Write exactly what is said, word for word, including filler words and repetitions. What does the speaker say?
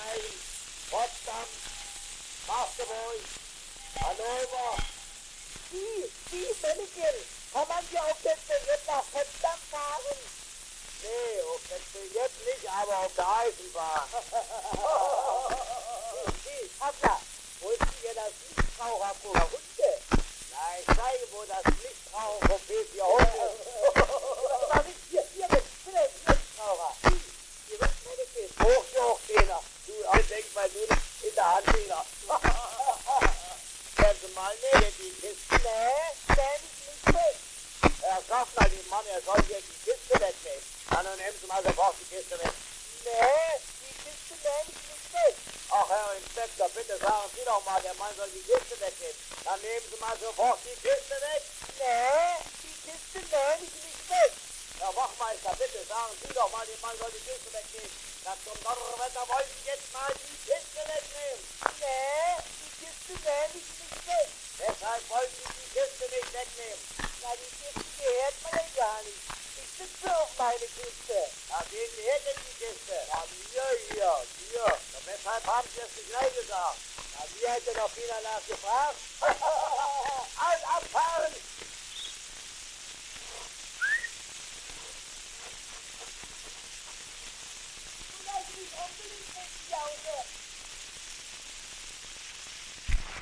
Braunschweig, Potsdam, Magdeburg, Hannover. Wie, wie, Männchen, kann man hier auf dem Billett nach Potsdam fahren? Nee, auf dem Billett nicht, aber auf der Eisenbahn. Wie, Papa, wo ist denn hier das Nichtraucherburger Hunde? Na, ich zeige, wo das Nichtrauchen vom B vier Hunde ist. Was ist hier, hier mit Philipp, Nichtraucher? Wie, hier wird Männchen. Hochjochzehner. Du, ich denk mal nur in der Hand wieder. Werden Sie mal nähen, die Kiste. Nee, nenn ich nicht mit. Herr Schaffner, den Mann, er soll hier die Kiste wegnehmen. Dann nehmen Sie mal sofort die Kiste weg. Nee, die Kiste nenn ich nicht mit. Ach, Herr Inspektor, bitte sagen Sie doch mal, der Mann soll die Kiste wegnehmen. Dann nehmen Sie mal sofort die Kiste weg. Nee, die Kiste nenn ich nicht mit. Herr Wachmeister, bitte sagen Sie doch mal, der Mann soll die Kiste wegnehmen. Na, zum Donnerwetter wollen Sie jetzt mal die Kiste wegnehmen. Nee, die Kiste nenn ich nicht mit. Deshalb wollen Sie die Kiste nicht wegnehmen. Na, die Kiste gehört mir ja gar nicht. Ich sitze auf meine Kiste. Na, wem gehört denn die Kiste? Ja, mir hier, hier. Na, weshalb haben Sie es nicht gleich gesagt? Na, mir hätte doch wieder nachgefragt. Alles abfahren! Du lässt mich unbedingt nicht, Jause.